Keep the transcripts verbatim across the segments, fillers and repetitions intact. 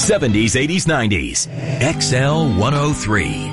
seventies, eighties, nineties. X L one oh three.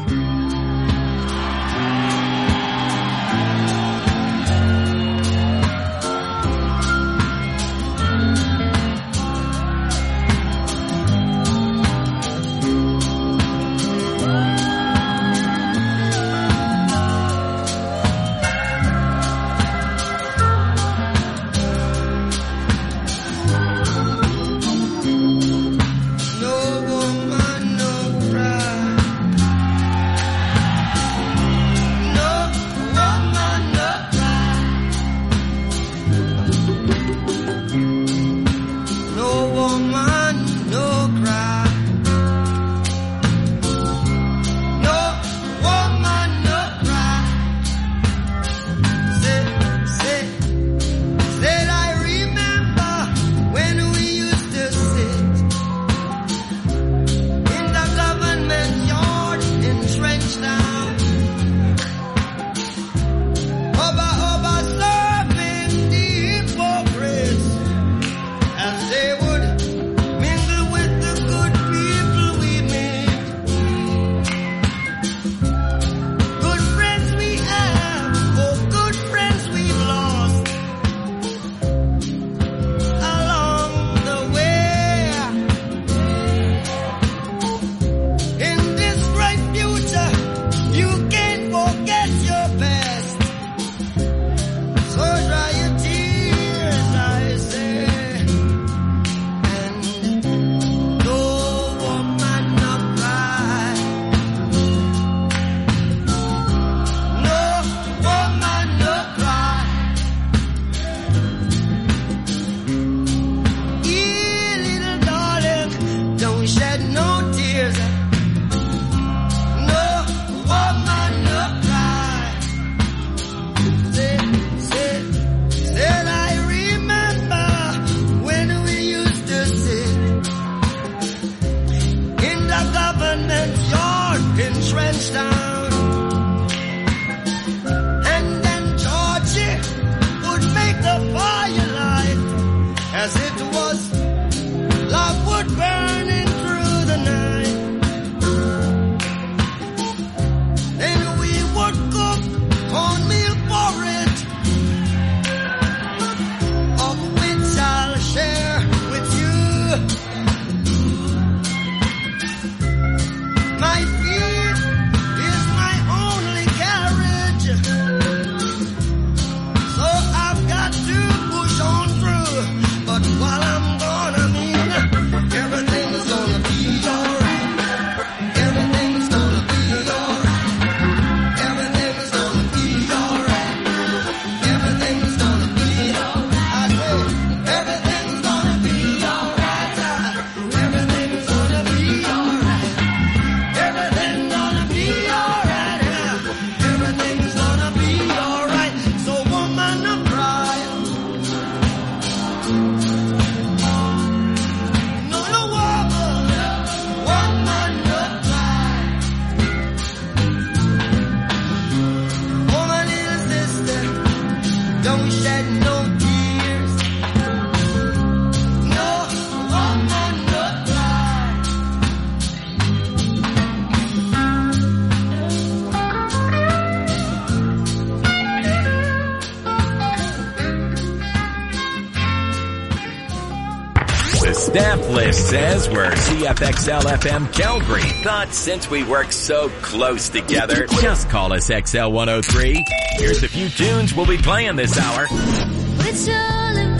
Staff list says we're C F X L F M Calgary. But since we work so close together, just call us X L one oh three. Here's a few tunes we'll be playing this hour. It's all of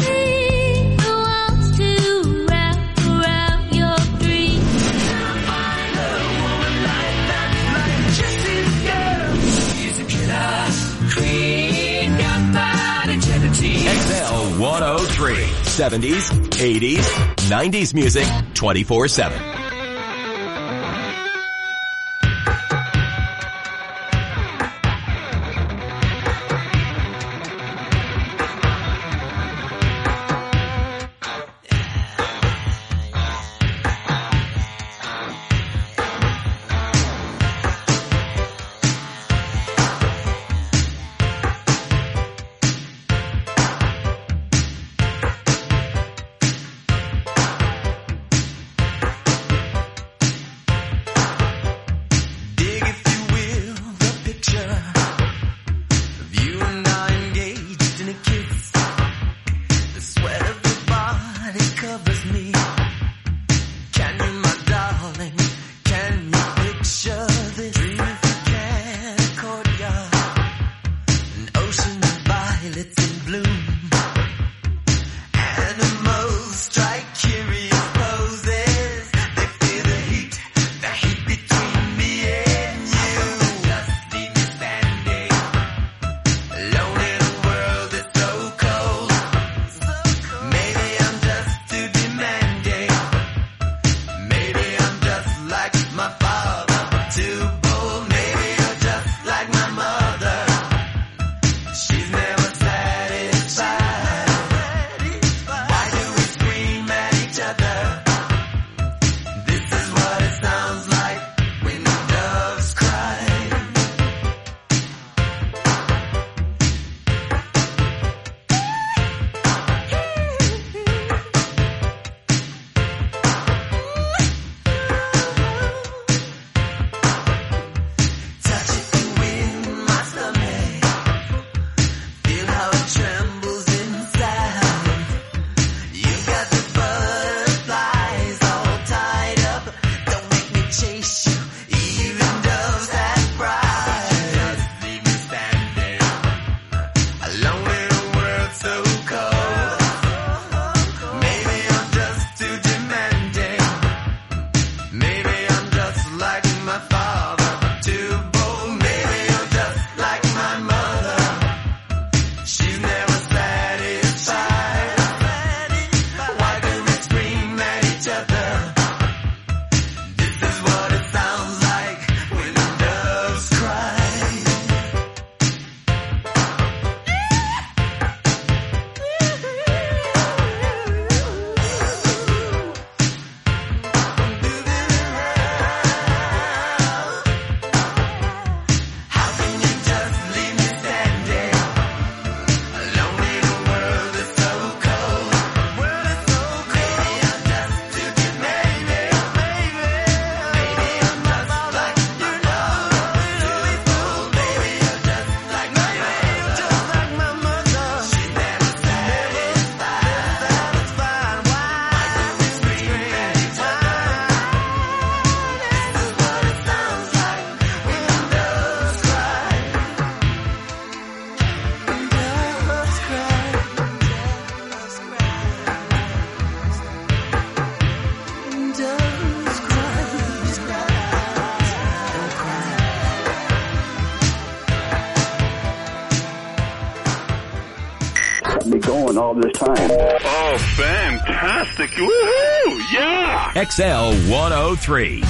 me who wants to wrap around your dreams. Find a woman like that, like Jesse's girl. She's a killer queen, got bad agility. X L one oh three. seventies, eighties, nineties music, twenty-four seven. going all this time. Oh, fantastic. Woohoo! Yeah! X L one oh three.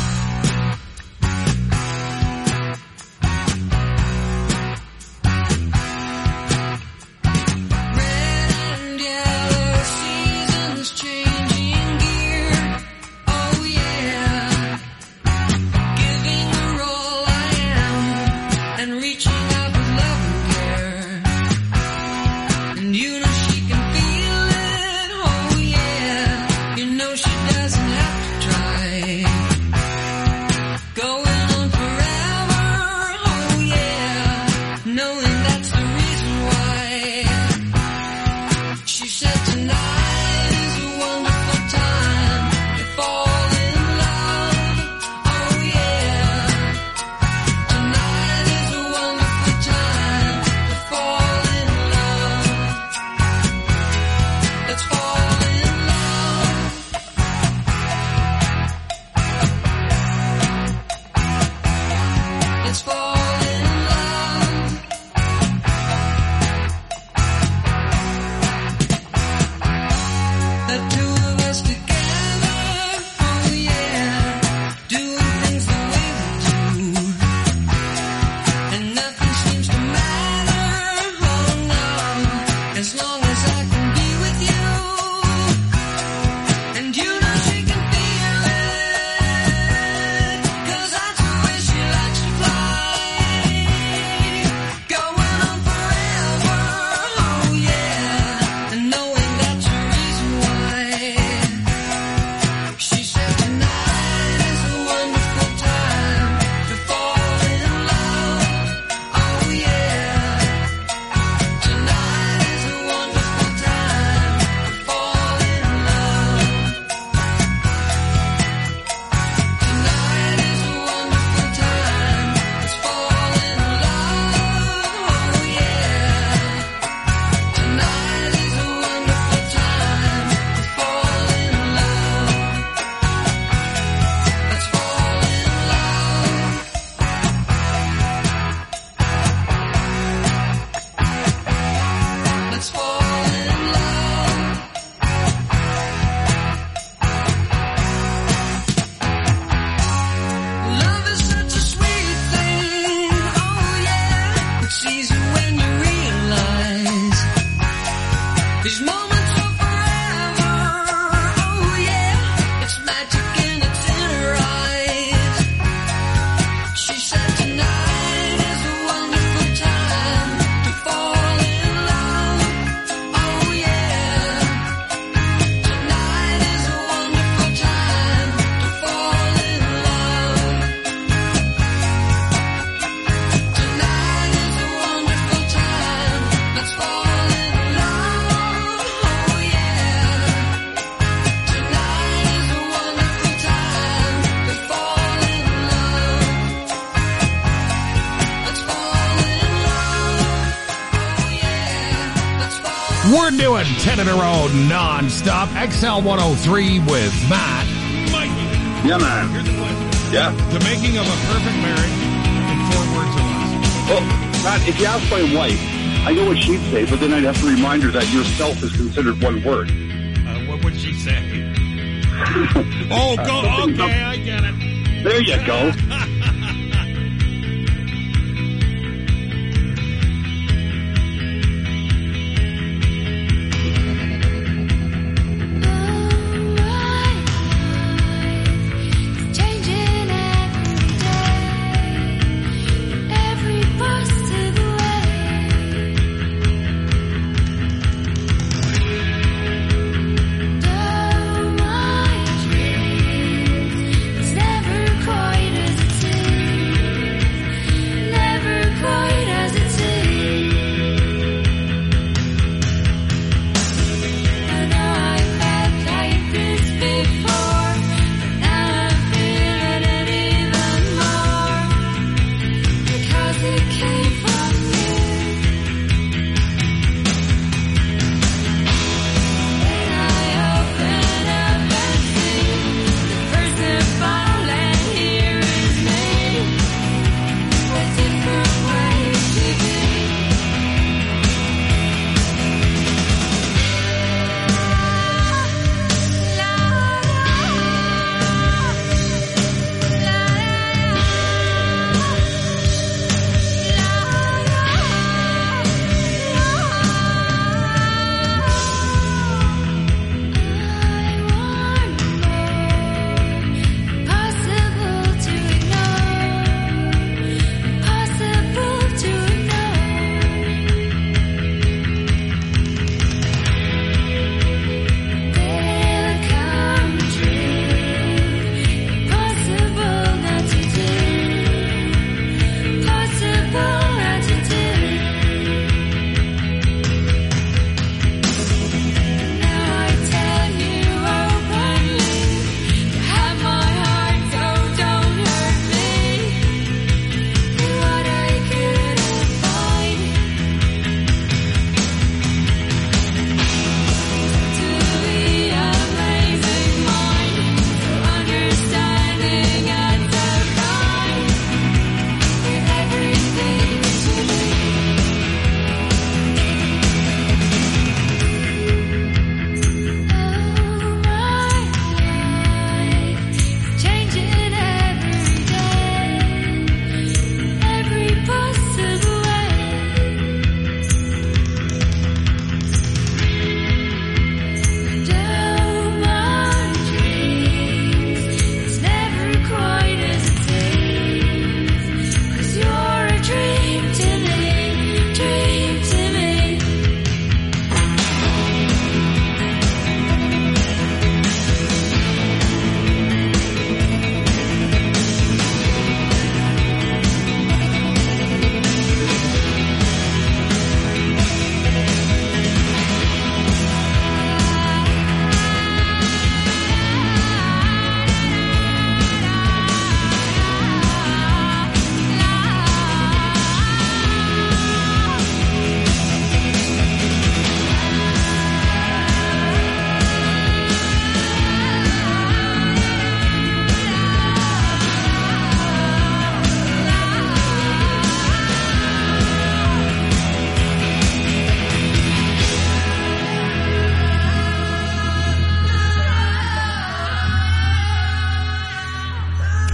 We're doing ten in a row non-stop. X L one oh three with Matt. Mikey. Yeah, man. Here's the question. Yeah. The making of a perfect marriage in four words or less. Well, Matt, if you ask my wife, I know what she'd say, but then I'd have to remind her that yourself is considered one word. Uh, what would she say? oh, go. Okay, I get it. There you go. It's never quite as it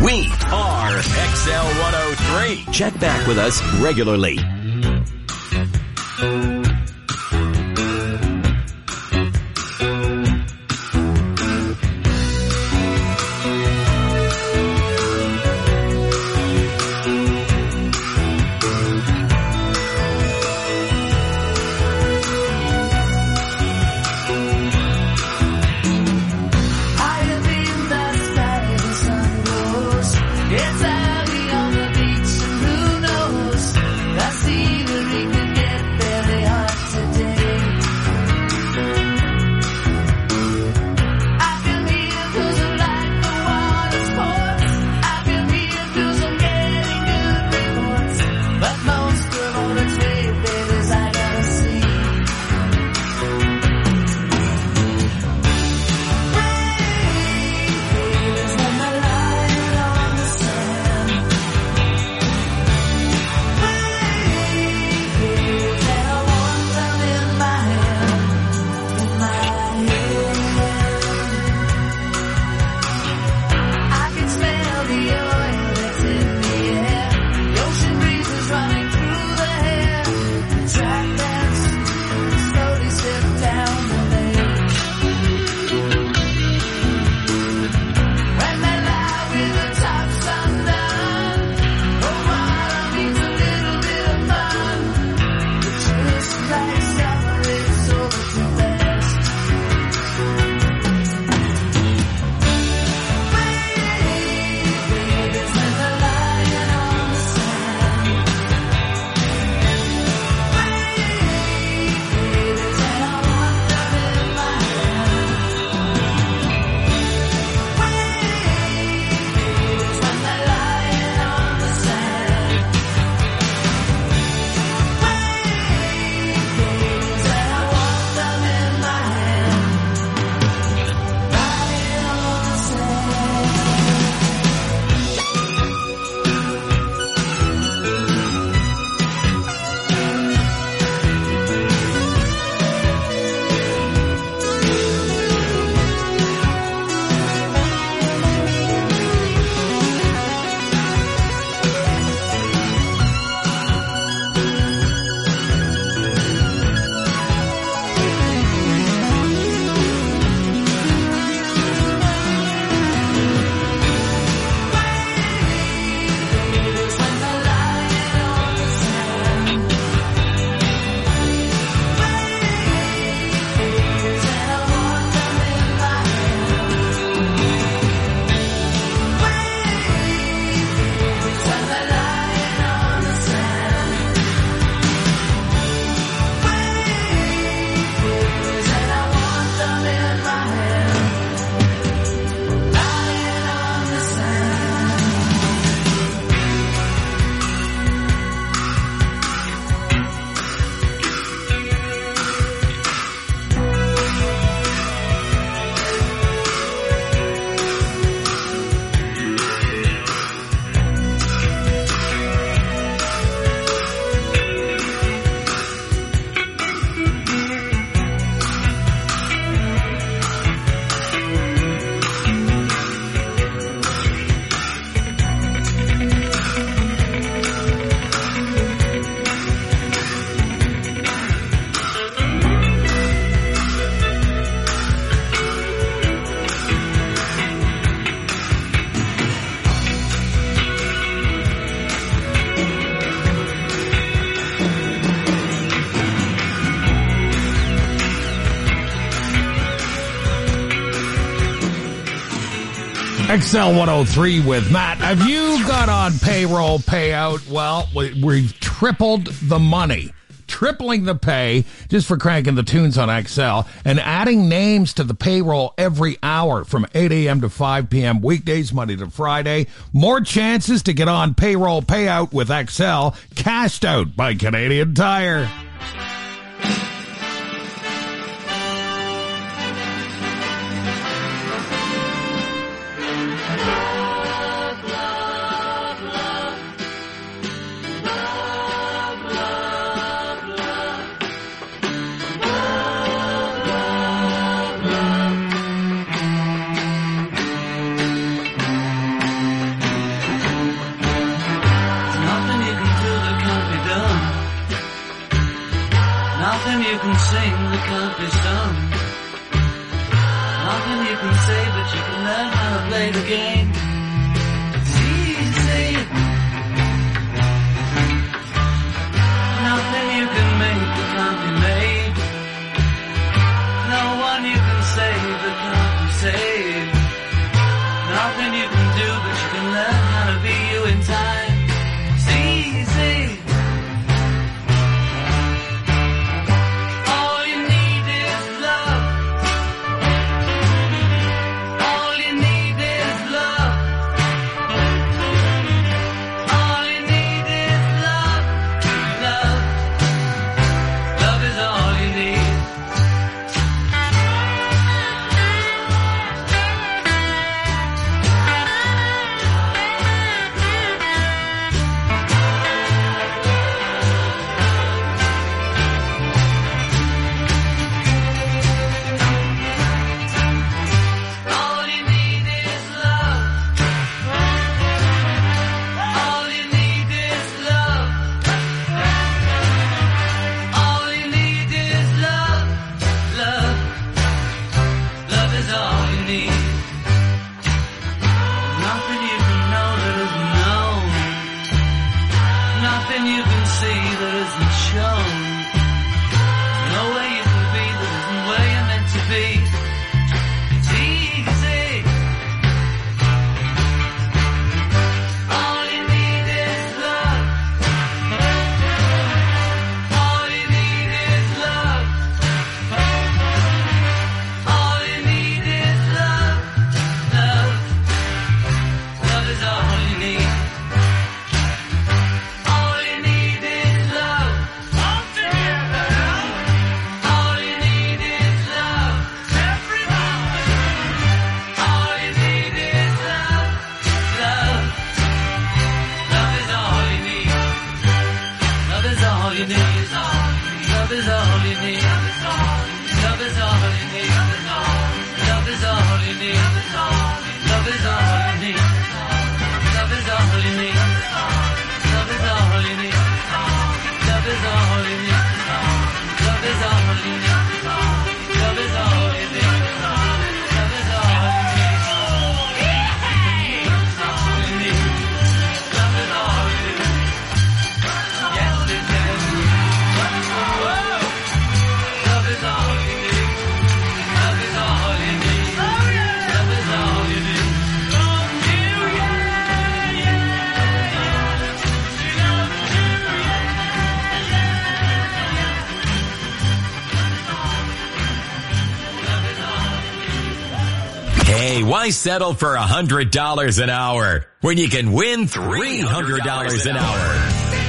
We are X L one oh three. Check back with us regularly. It's early on the beach and who knows, the scenery could get very hot today. I can hear cruising like the water sports, I can hear cruising getting good reports, but most of all it's wave babies I gotta see. X L one oh three with Matt. Have you got on payroll payout? Well, we- we've tripled the money. Tripling the pay just for cranking the tunes on X L and adding names to the payroll every hour from eight a.m. to five p.m. weekdays, Monday to Friday. More chances to get on payroll payout with X L, cashed out by Canadian Tire. you can do, but you can learn how to be you in time. It's easy. All you need is love. All you need is love. All you need is love. Love. Love is all you need. All you need is love. All you need is love. All you need is love. Love. Love is all you need. Nothing you can know that isn't known. Nothing you can see that isn't shown. No way you can be that isn't where you're meant to be. It's easy. All you need is love. All you need is love. All you need is love. Love. Love is all you need. All you need is love. All together. All you need is love. Everybody. All you need is love. Love. Love is all you need. Love is all you need. Love is all you need. Love is all you need. Love is all you need. Love is all you need. Love is all you need. Love is all you need. Love is all you need. Love is all you need. Love is all you need. Love is all you need. Love is all you need. Love is all you need. Yes, it is. Whoa. Love is all you need. Love is all you need. Love is all you need. Love you, yeah, yeah, yeah. She loves you, yeah, yeah, yeah. Hey, why settle for one hundred dollars an hour when you can win three hundred dollars an hour?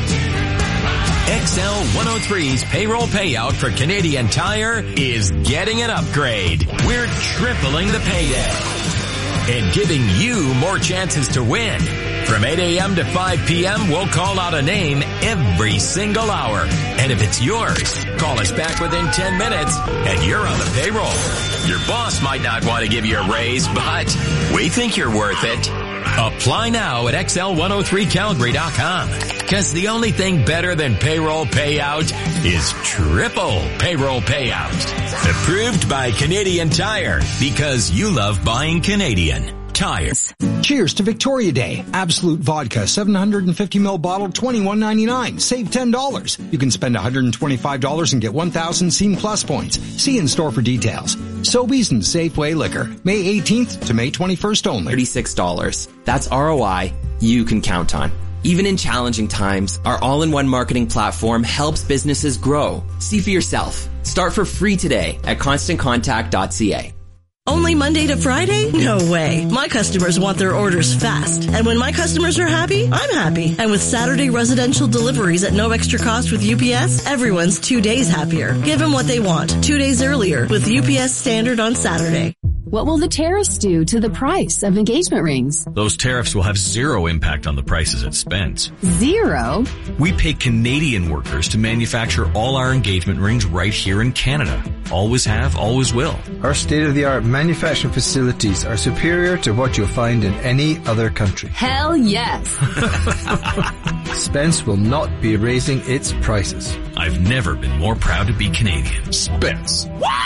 X L one oh three's payroll payout for Canadian Tire is getting an upgrade. We're tripling the payday and giving you more chances to win. From eight a.m. to five p.m., we'll call out a name every single hour. And if it's yours, call us back within ten minutes and you're on the payroll. Your boss might not want to give you a raise, but we think you're worth it. Apply now at X L one oh three Calgary dot com. Because the only thing better than payroll payout is triple payroll payout. Approved by Canadian Tire, because you love buying Canadian tires. Cheers to Victoria Day. Absolute Vodka, seven hundred fifty milliliter bottle, twenty-one ninety-nine. Save ten dollars. You can spend one hundred twenty-five dollars and get one thousand Scene Plus points. See in store for details. Sobeys and Safeway Liquor. May eighteenth to May twenty-first only. thirty-six dollars. That's R O I you can count on. Even in challenging times, our all-in-one marketing platform helps businesses grow. See for yourself. Start for free today at constant contact dot c a. Only Monday to Friday? No way. My customers want their orders fast. And when my customers are happy, I'm happy. And with Saturday residential deliveries at no extra cost with U P S, everyone's two days happier. Give them what they want, two days earlier with U P S Standard on Saturday. What will the tariffs do to the price of engagement rings? Those tariffs will have zero impact on the prices at Spence. Zero? We pay Canadian workers to manufacture all our engagement rings right here in Canada. Always have, always will. Our state-of-the-art manufacturing facilities are superior to what you'll find in any other country. Hell yes. Spence will not be raising its prices. I've never been more proud to be Canadian. Spence. Wow!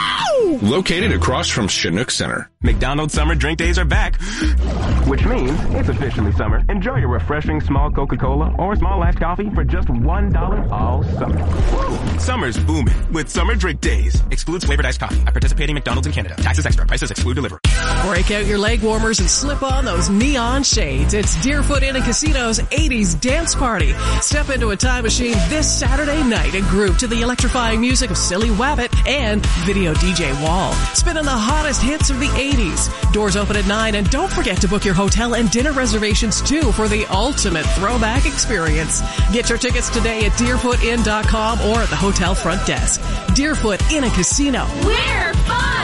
Located across from Chinook Center. McDonald's Summer Drink Days are back, which means it's officially summer. Enjoy your refreshing small Coca-Cola or small iced coffee for just one dollar all summer. Woo! Summer's booming with Summer Drink Days. Excludes flavored iced coffee at participating McDonald's in Canada. Taxes extra. Prices exclude delivery. Break out your leg warmers and slip on those neon shades. It's Deerfoot Inn and Casino's eighties dance party. Step into a time machine this Saturday night and groove to the electrifying music of Silly Wabbit and Video D J Wall. Spinning the hottest hits of the eighties. Doors open at nine, and don't forget to book your hotel and dinner reservations too for the ultimate throwback experience. Get your tickets today at deerfoot inn dot com or at the hotel front desk. Deerfoot Inn and Casino. We're fun!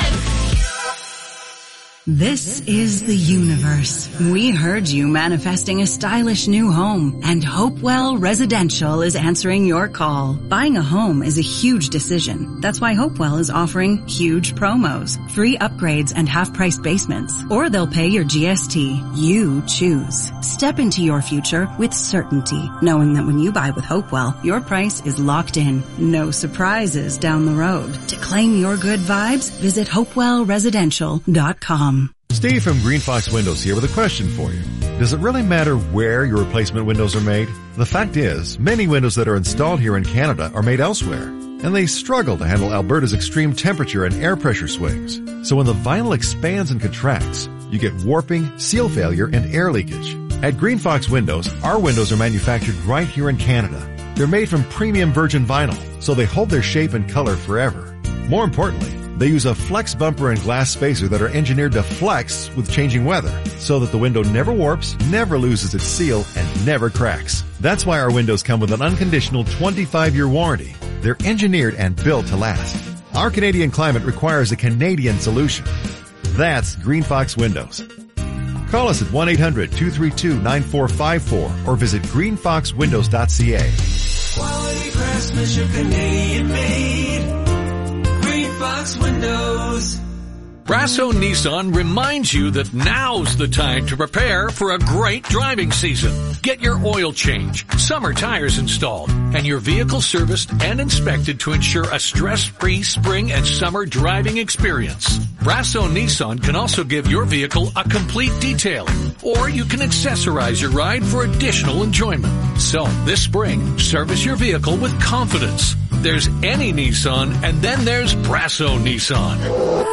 This is the universe. We heard you manifesting a stylish new home, and Hopewell Residential is answering your call. Buying a home is a huge decision. That's why Hopewell is offering huge promos, free upgrades and half-price basements, or they'll pay your G S T. You choose. Step into your future with certainty, knowing that when you buy with Hopewell, your price is locked in. No surprises down the road. To claim your good vibes, visit hopewell residential dot com. Steve from Green Fox Windows here with a question for you. Does it really matter where your replacement windows are made? The fact is, many windows that are installed here in Canada are made elsewhere, and they struggle to handle Alberta's extreme temperature and air pressure swings. So when the vinyl expands and contracts, you get warping, seal failure, and air leakage. At Green Fox Windows, our windows are manufactured right here in Canada. They're made from premium virgin vinyl, so they hold their shape and color forever. More importantly, they use a flex bumper and glass spacer that are engineered to flex with changing weather, so that the window never warps, never loses its seal, and never cracks. That's why our windows come with an unconditional twenty-five year warranty. They're engineered and built to last. Our Canadian climate requires a Canadian solution. That's Green Fox Windows. Call us at one eight hundred two three two nine four five four or visit green fox windows dot c a. Quality craftsmanship, Canadian made. Green Fox Windows. Brasso Nissan reminds you that now's the time to prepare for a great driving season. Get your oil change, summer tires installed, and your vehicle serviced and inspected to ensure a stress-free spring and summer driving experience. Brasso Nissan can also give your vehicle a complete detailing, or you can accessorize your ride for additional enjoyment. So this spring, service your vehicle with confidence. There's any Nissan, and then there's Brasso Nissan.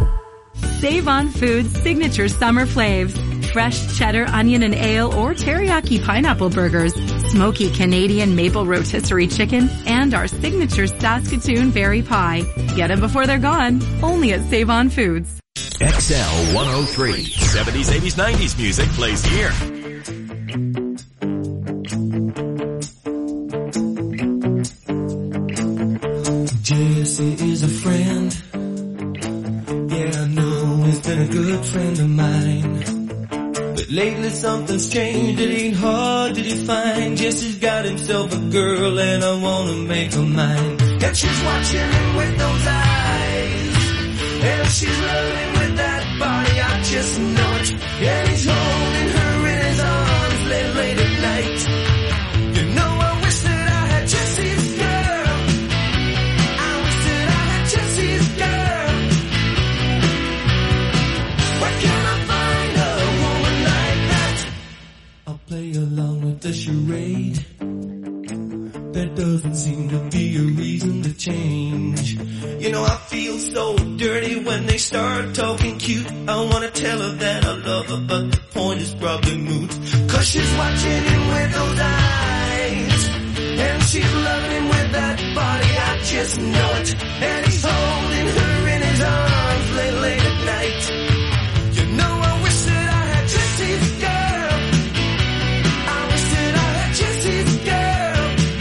Save on Foods signature summer flaves. Fresh cheddar, onion and ale or teriyaki pineapple burgers, smoky Canadian maple rotisserie chicken, and our signature Saskatoon berry pie. Get them before they're gone. Only at Save on Foods. X L one oh three. seventies, eighties, nineties music plays here. Jesse is a friend. Yeah, I know he's been a good friend of mine. But lately something's changed, it ain't hard to define. Jesse's got himself a girl and I wanna make her mine. And she's watching him with those eyes, and she's loving with that body, I just know it. And he's holding her in his arms late, late at night. You know I wish that I had Jesse's girl. I wish that I had Jesse's girl. Where can I find a woman like that? I'll play along with the charade. There doesn't seem to be a reason to change. You know I feel so dirty when they start talking cute. I wanna tell her that I love her, but the point is probably moot. Cause she's watching him with those eyes, and she's loving him with that body, I just know it. And he's holding her in his arms late, late at night. You know I wish that I had Jesse's girl. I wish that I had Jesse's girl.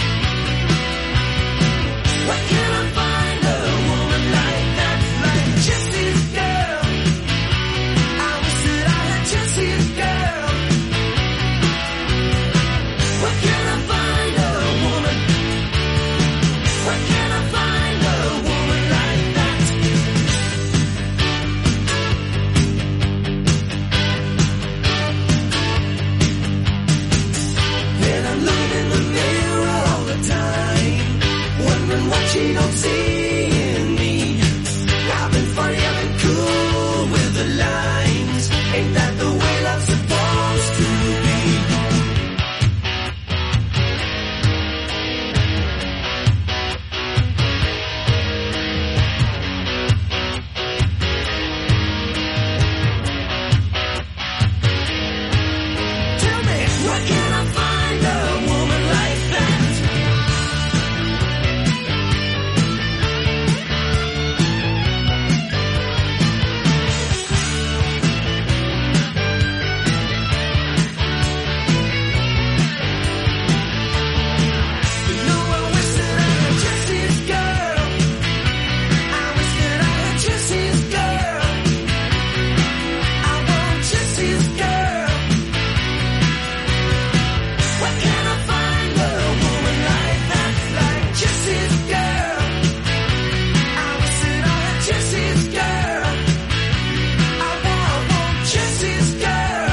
Where can I find a woman like that, like Jesse's girl? I wish that I had Jesse's girl. Where can I find a woman? Where can I find a woman like Where can I find a woman like that? You know I wish that I had Jesse's girl. I wish that I had Jesse's girl. I want Jesse's girl. Where can I find a woman like that, like Jesse's girl? I wish that I had Jesse's girl. I want, want Jesse's girl.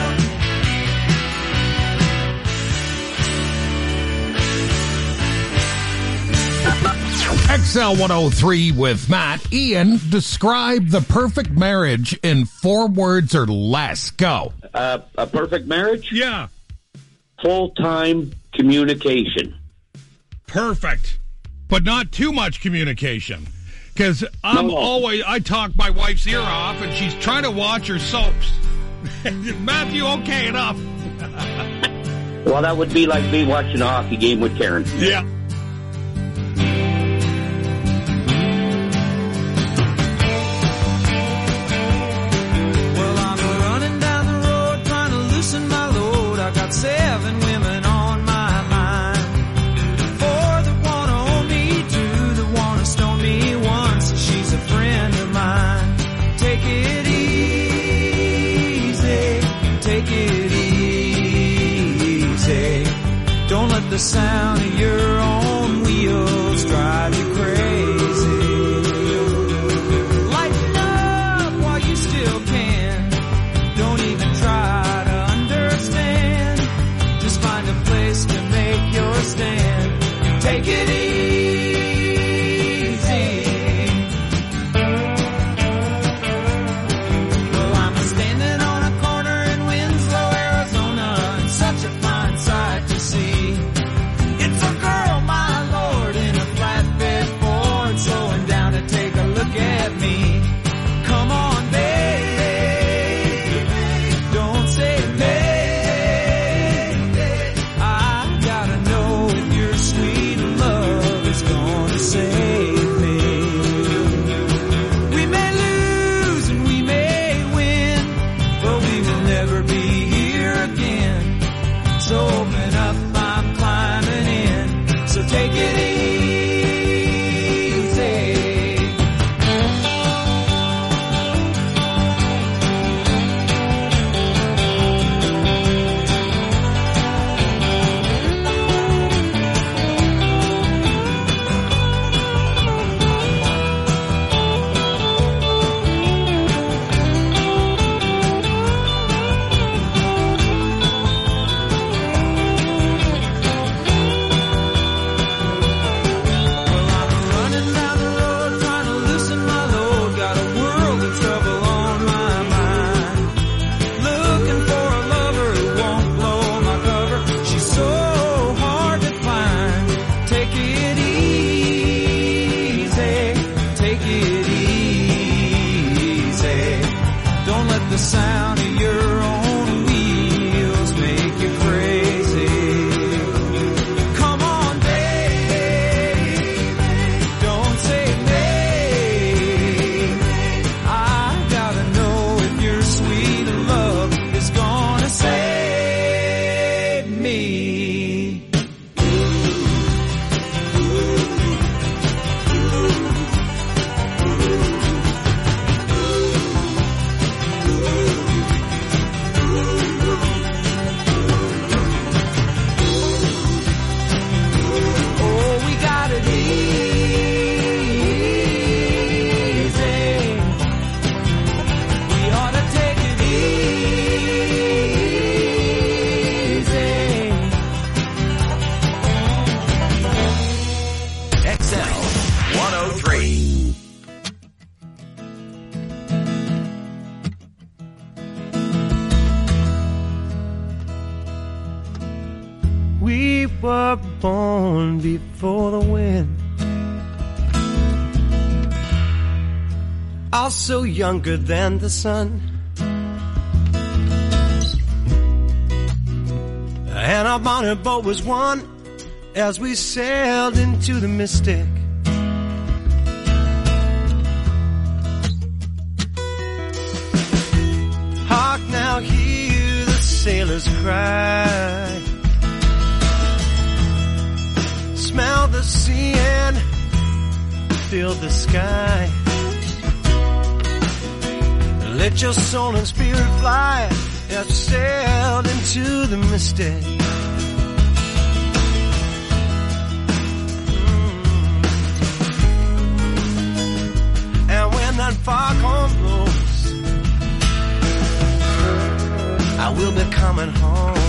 X L one oh three with Matt. Ian, describe the perfect marriage in four words or less. Go. Uh, a perfect marriage? Yeah. Full-time communication. Perfect. But not too much communication. Because I'm No. always, I talk my wife's ear off and she's trying to watch her soaps. Matthew, okay enough. Well, that would be like me watching a hockey game with Karen. Yeah. Well, I'm running down the road trying to loosen my load. I got seven women on my mind. Four that wanna own me, two that wanna stone me, one says she's a friend of mine. Take it easy, take it easy. Don't let the sound of your own wheels drive you crazy. Lighten up while you still can. Don't even try to understand. Just find a place to make your stand. Take it easy. Well, I'm standing on a corner in Winslow, Arizona, and such a fine sight to see. It's a girl, my lord, in a flatbed Ford, slowing down to take a look at me. Come on, baby, don't say baby. I gotta know if your sweet love is gonna save me. We may lose and we may win, but we will never be here again. So open up, I'm climbing in. So take it easy. Well, I'm running down the road trying to loosen my load. Got a world of trouble on my mind. Looking for a lover who won't blow my cover. She's so hard to find. Take it easy. Take it easy. Don't let the sound of your own wheels make you crazy. Come on, baby, don't say baby. I gotta know if your sweet love is gonna save me. Oh, we got it easy. We ought to take it easy. X L one oh three. We were born before the wind. Also younger than the sun. and our motorboat was one as we sailed into the mystic. Hark now, hear the sailors cry. Smell the sea and feel the sky. Let your soul and spirit fly as we sailed into the mystic. Mm. And when that foghorn blows, I will be coming home.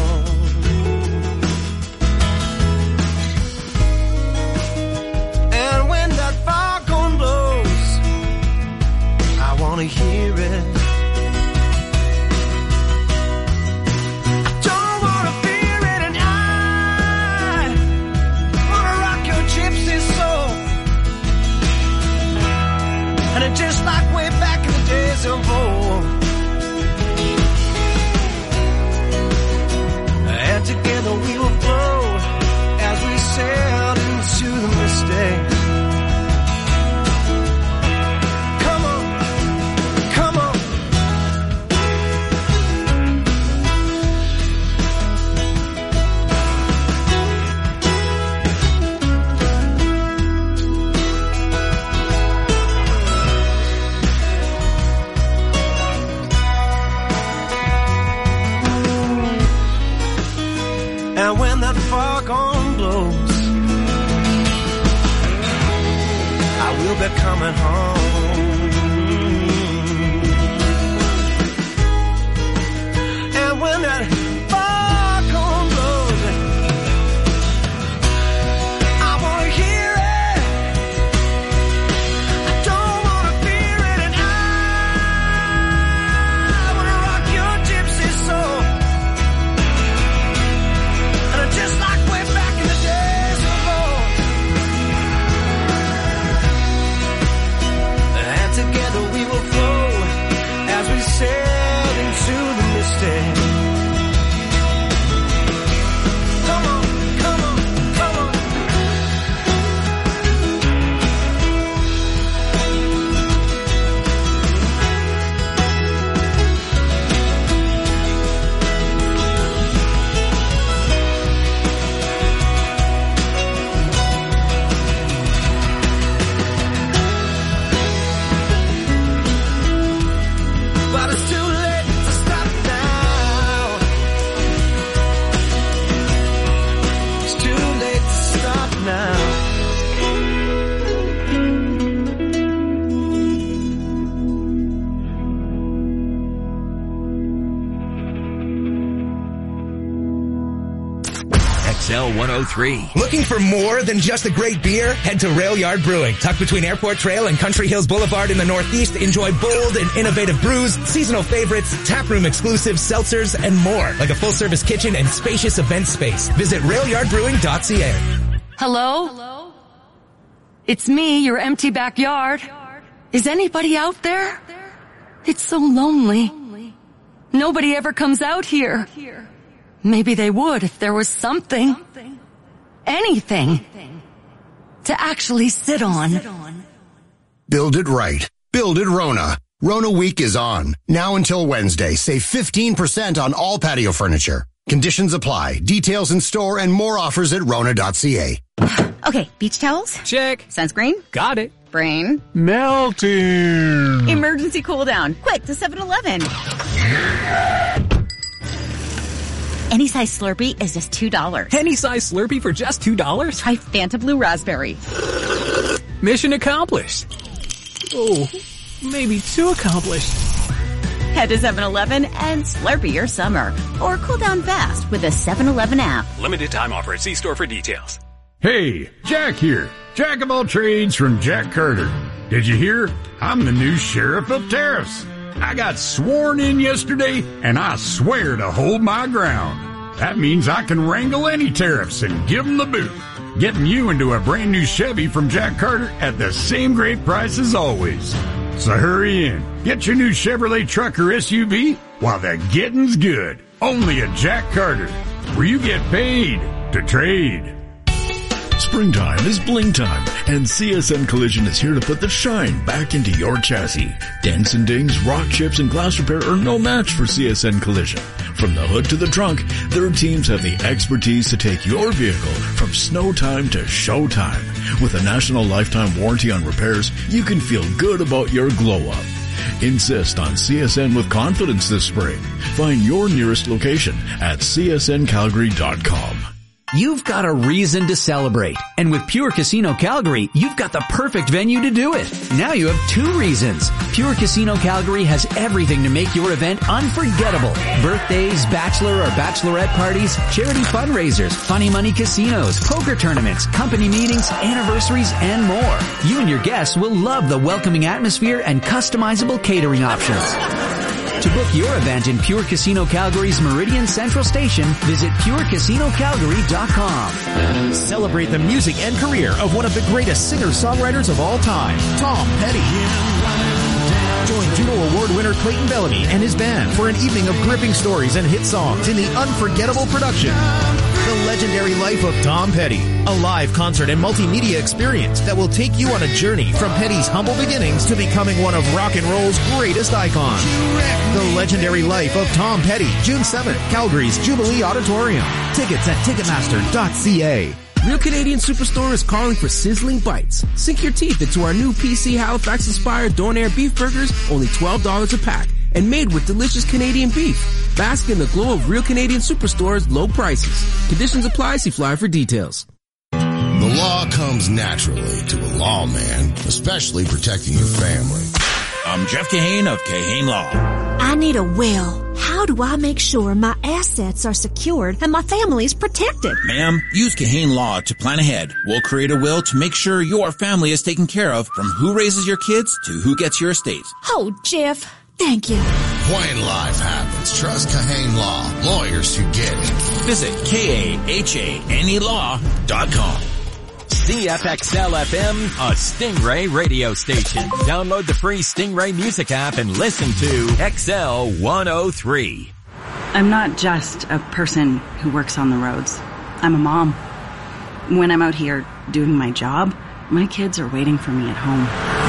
And when that foghorn blows, I wanna hear it. I don't wanna fear it, and I wanna rock your gypsy soul. And it's just like way back in the days of old. And together we will flow as we sail into the mystic. Come on, come on. And when that foghorn blows, I will be coming home. And when that foghorn blows, I wanna hear it. I don't wanna fear it, and I wanna rock your gypsy soul. Just like way back in the days of old. And together we will flow as we sail into the mystic. Come on, come on, come on. But it's too late to stop now. It's too late to stop now. X L one oh three. Looking for more than just a great beer? Head to Rail Yard Brewing. Tucked between Airport Trail and Country Hills Boulevard in the Northeast, enjoy bold and innovative brews, seasonal favorites, taproom exclusives, seltzers, and more. Like a full-service kitchen and spacious event space. Visit rail yard brewing dot c a. Hello? Hello? It's me, your empty backyard. Is anybody out there? It's so lonely. Nobody ever comes out here. Maybe they would if there was something. Anything. To actually sit on. Build it right. Build it Rona. Rona Week is on. Now until Wednesday, save fifteen percent on all patio furniture. Conditions apply. Details in store and more offers at rona dot c a. Okay, beach towels? Check. Sunscreen? Got it. Brain? Melting. Emergency cool down. Quick, to seven eleven. Any size Slurpee is just two dollars. Any size Slurpee for just two dollars? Try Fanta Blue Raspberry. Mission accomplished. Oh, maybe too accomplished. Head to seven eleven and Slurpee your summer. Or cool down fast with the seven eleven app. Limited time offer at C-Store for details. Hey, Jack here. Jack of all trades from Jack Carter. Did you hear? I'm the new sheriff of tariffs. I got sworn in yesterday, and I swear to hold my ground. That means I can wrangle any tariffs and give them the boot. Getting you into a brand new Chevy from Jack Carter at the same great price as always. So hurry in. Get your new Chevrolet truck or S U V while the getting's good. Only at Jack Carter. where you get paid to trade. Springtime is bling time, and C S N Collision is here to put the shine back into your chassis. Dents and dings, rock chips, and glass repair are no match for C S N Collision. From the hood to the trunk, their teams have the expertise to take your vehicle from snow time to show time. With a national lifetime warranty on repairs, you can feel good about your glow-up. Insist on C S N with confidence this spring. Find your nearest location at C S N Calgary dot com. You've got a reason to celebrate. And with Pure Casino Calgary, you've got the perfect venue to do it. Now you have two reasons. Pure Casino Calgary has everything to make your event unforgettable. Birthdays, bachelor or bachelorette parties, charity fundraisers, funny money casinos, poker tournaments, company meetings, anniversaries, and more. You and your guests will love the welcoming atmosphere and customizable catering options. To book your event in Pure Casino Calgary's Meridian Central Station, visit Pure Casino Calgary dot com. Celebrate the music and career of one of the greatest singer-songwriters of all time, Tom Petty. Join Juno Award winner Clayton Bellamy and his band for an evening of gripping stories and hit songs in the unforgettable production, The Legendary Life of Tom Petty, a live concert and multimedia experience that will take you on a journey from Petty's humble beginnings to becoming one of rock and roll's greatest icons. The Legendary Life of Tom Petty, June seventh, Calgary's Jubilee Auditorium. Tickets at ticketmaster dot c a. Real Canadian Superstore is calling for sizzling bites. Sink your teeth into our new P C Halifax-inspired Donair beef burgers, only twelve dollars a pack, and made with delicious Canadian beef. Bask in the glow of Real Canadian Superstore's low prices. Conditions apply. See flyer for details. The law comes naturally to a lawman, especially protecting your family. I'm Jeff Kahane of Kahane Law. I need a will. How do I make sure my assets are secured and my family's protected? Ma'am, use Kahane Law to plan ahead. We'll create a will to make sure your family is taken care of, from who raises your kids to who gets your estate. Oh, Jeff, thank you. When life happens, trust Kahane Law. Lawyers who get it. Visit K A H A N E law dot com. C F X L F M, a Stingray radio station. Download the free Stingray music app and listen to X L one oh three. I'm not just a person who works on the roads. I'm a mom. When I'm out here doing my job, my kids are waiting for me at home.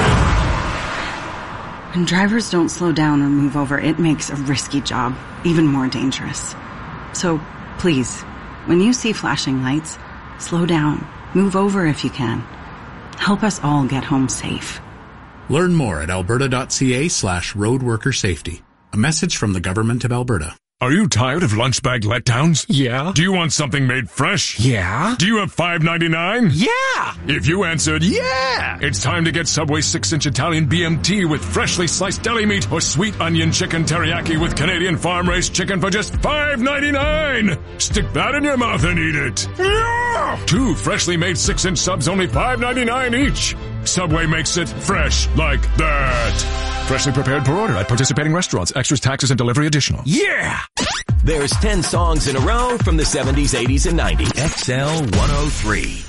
When drivers don't slow down or move over, it makes a risky job even more dangerous. So, please, when you see flashing lights, slow down. Move over if you can. Help us all get home safe. Learn more at alberta dot c a slash road worker safety. A message from the Government of Alberta. Are you tired of lunch bag letdowns? Yeah. Do you want something made fresh? Yeah. Do you have five ninety-nine? Yeah. If you answered yeah, it's time to get Subway six inch Italian B M T with freshly sliced deli meat or sweet onion chicken teriyaki with Canadian farm-raised chicken for just five ninety-nine. Stick that in your mouth and eat it. Yeah. Two freshly made six inch subs, only five ninety-nine each. Subway makes it fresh like that. Freshly prepared per order at participating restaurants. Extras, taxes, and delivery additional. Yeah! There's ten songs in a row from the seventies, eighties, and nineties. X L one oh three.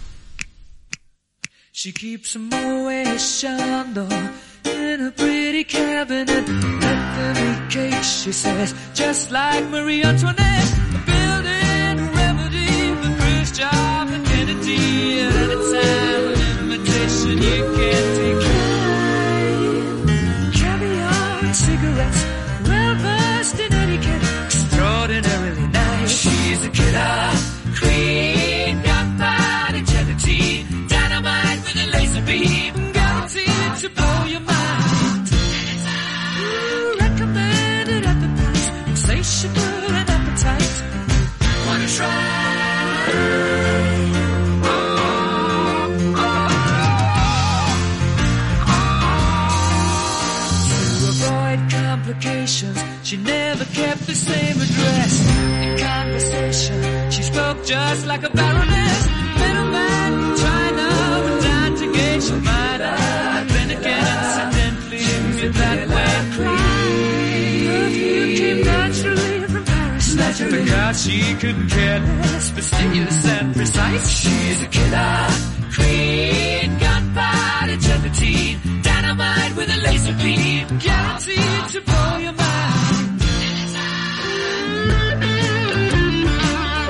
She keeps a Moet Chandon in a pretty cabinet. Let them eat cake, she says, just like Marie Antoinette. Building a remedy for Khrushchev and Kennedy. At any time, an invitation you can't take. Cigarettes, well versed in etiquette, extraordinarily nice. She's a killer queen, gunpowder gelatine, dynamite with a laser beam, guaranteed to blow your mind. Ooh, recommended at the price, insatiable and appetite. Wanna try? She never kept the same address. In conversation, she spoke just like a baroness. Middleman from China went down to gauge. She might have been again incidentally with that way. Perfume came naturally from Paris. Because she couldn't care less, but stimulus and precise. She's a killer queen, gunpowder gelatine, dynamite with a laser beam, guaranteed to blow your mind.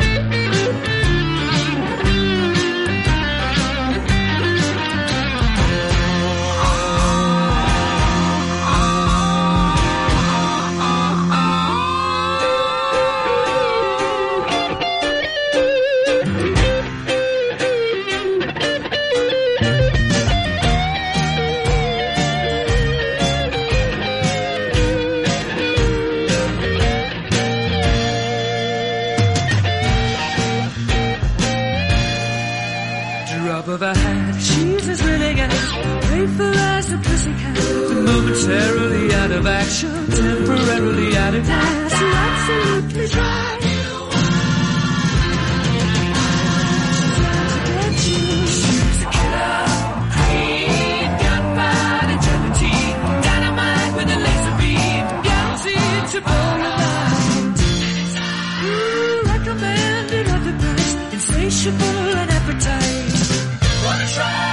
momentarily out of action, temporarily out of gas. You're absolutely dry. Insatiable and appetite. Wanna try?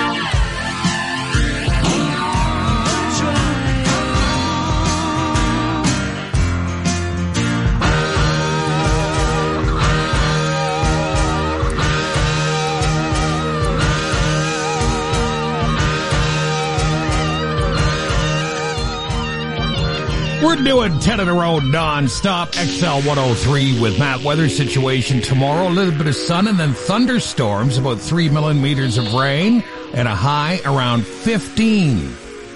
We're doing ten in a row non-stop. X L one oh three with Matt. Weather situation tomorrow. A little bit of sun and then thunderstorms. About three millimeters of rain and a high around fifteen.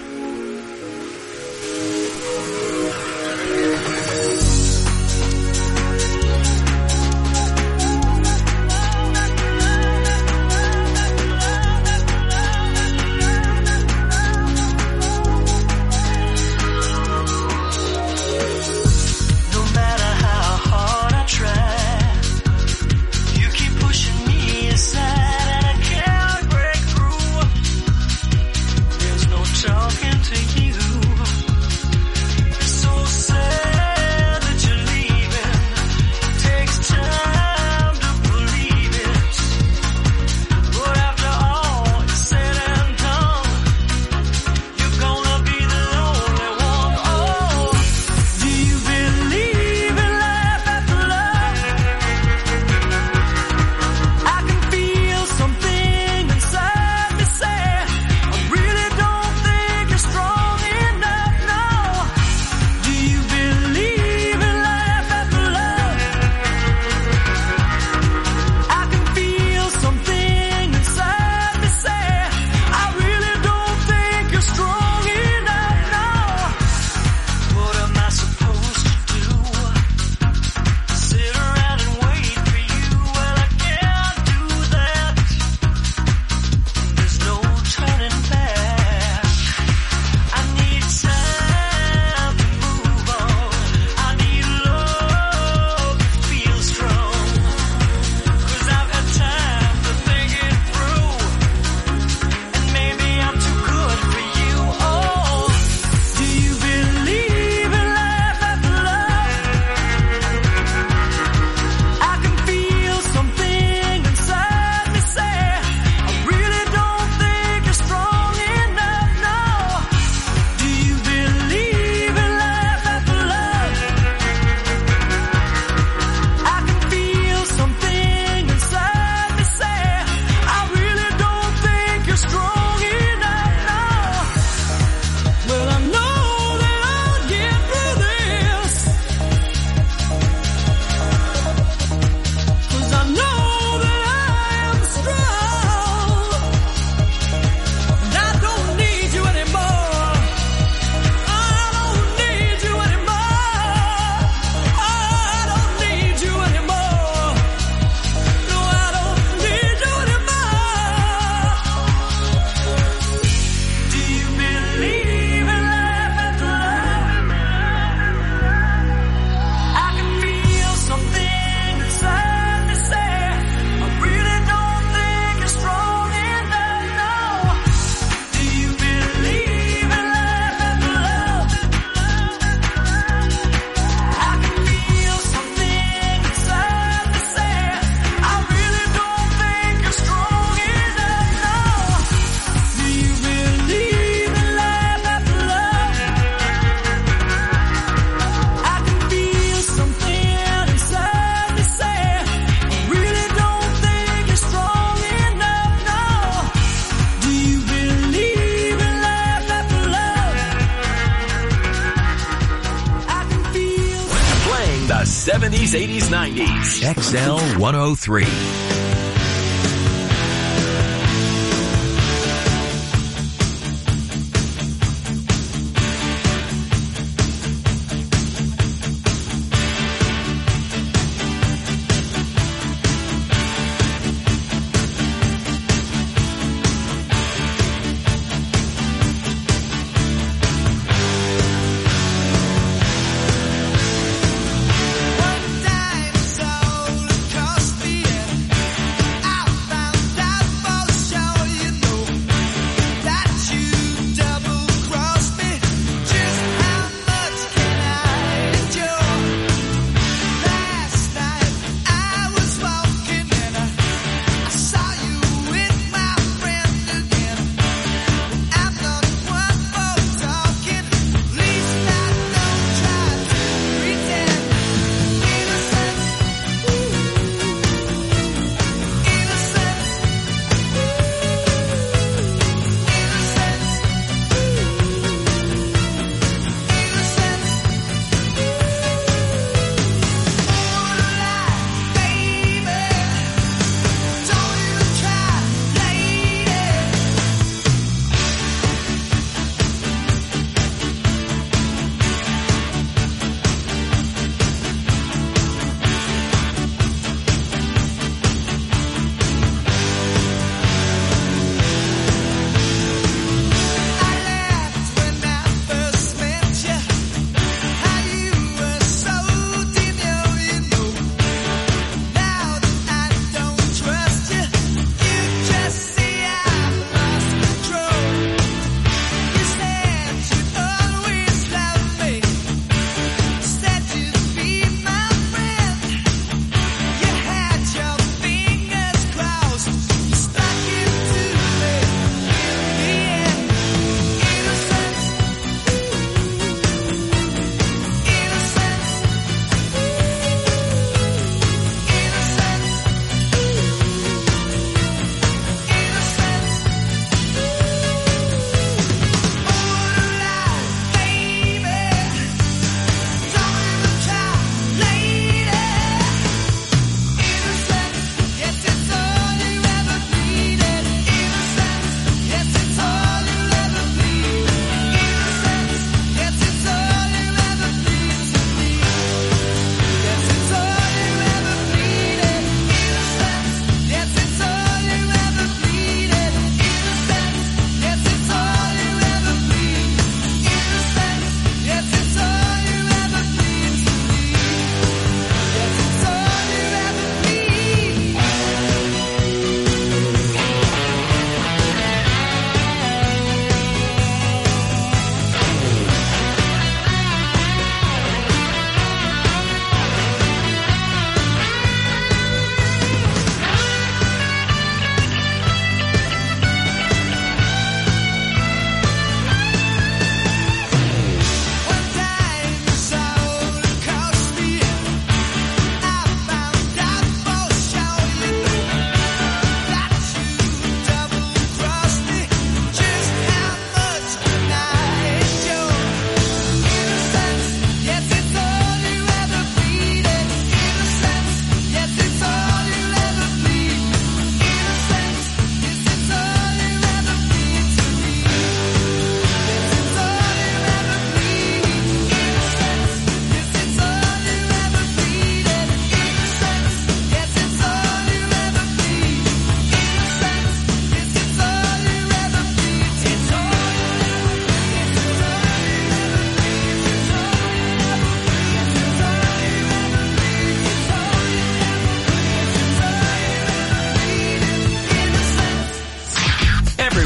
seventies, eighties, nineties. X L one oh three.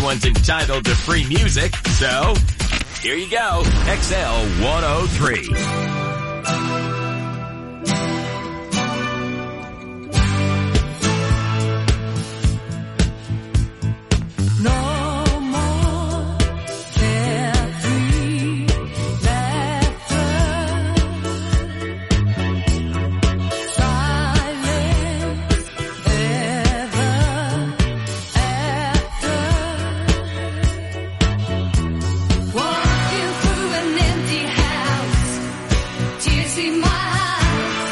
everyone's entitled to free music, so here you go. X L one oh three. No more carefree laughter, silence ever after. Walking through an empty house, tears in my eyes.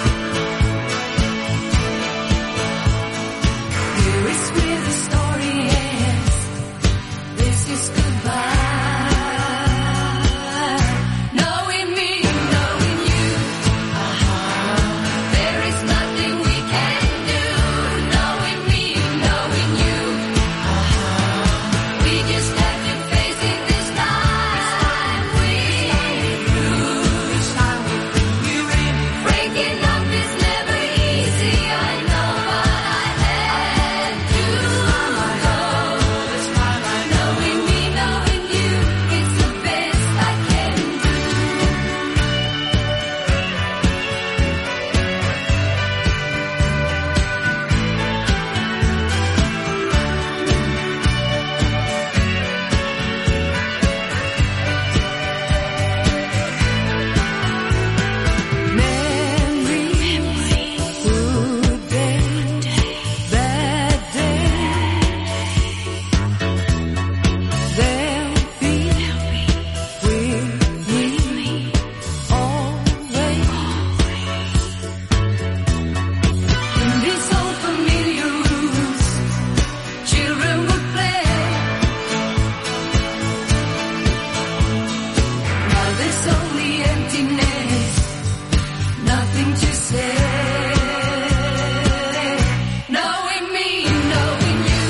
Here is where the story ends. This is goodbye. Knowing me, knowing you. There is nothing we can do. Knowing me, knowing you. We just have to face it this time. We lose. We really breaking up is never easy. I know, but I had to go. Knowing me, knowing you, it's the best I can do. Memories, good day, bad day. They'll be with me always. In these old familiar rooms, children would play. Now there's only emptiness, nothing to say. Knowing me, knowing you.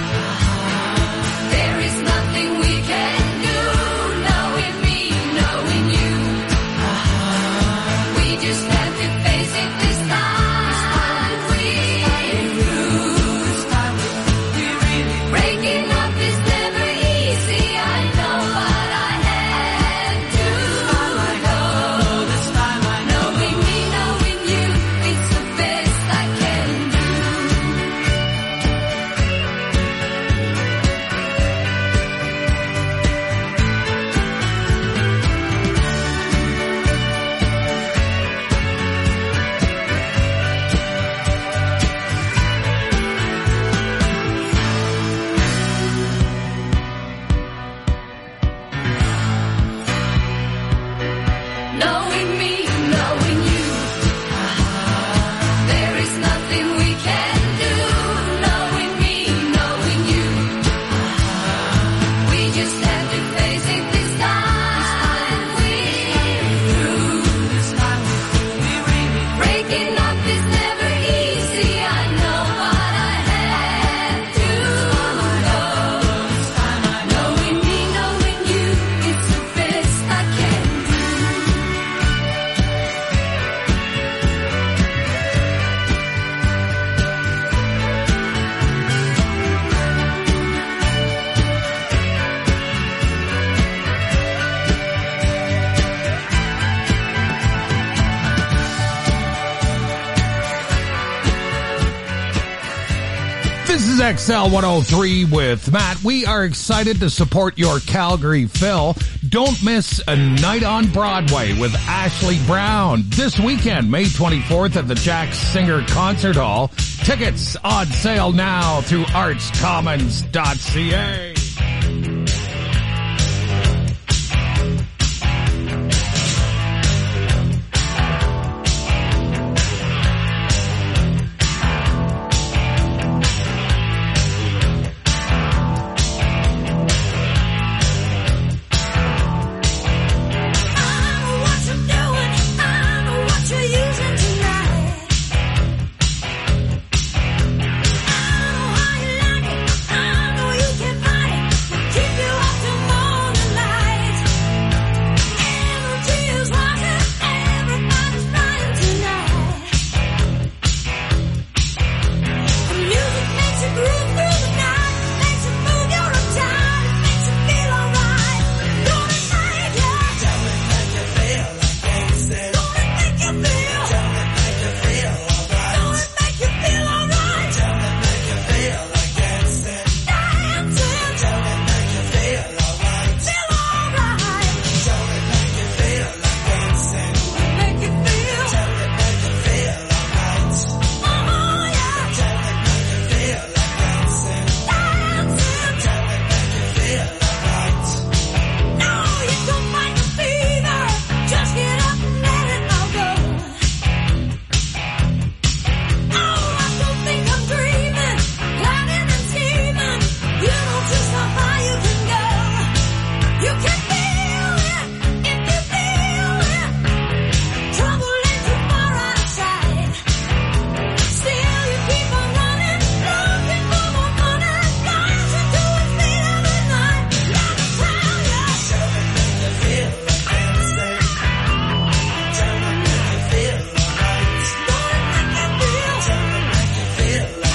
There is nothing we can do. Knowing me, knowing you. We just have to face it this time. We lose. We really breaking up is never easy. I know, but I had to go. Knowing me, knowing you, it's the best I can do. Knowing me, knowing you. There is nothing we can do. Knowing me, knowing you. We just have to face it this time. We lose. We really breaking up is never easy. I know, but I had to go. Knowing me, knowing you, it's the best I can do. This is X L one oh three with Matt. We are excited to support your Calgary Phil. Don't miss A Night on Broadway with Ashley Brown this weekend, May twenty-fourth at the Jack Singer Concert Hall. Tickets on sale now through arts commons dot c a.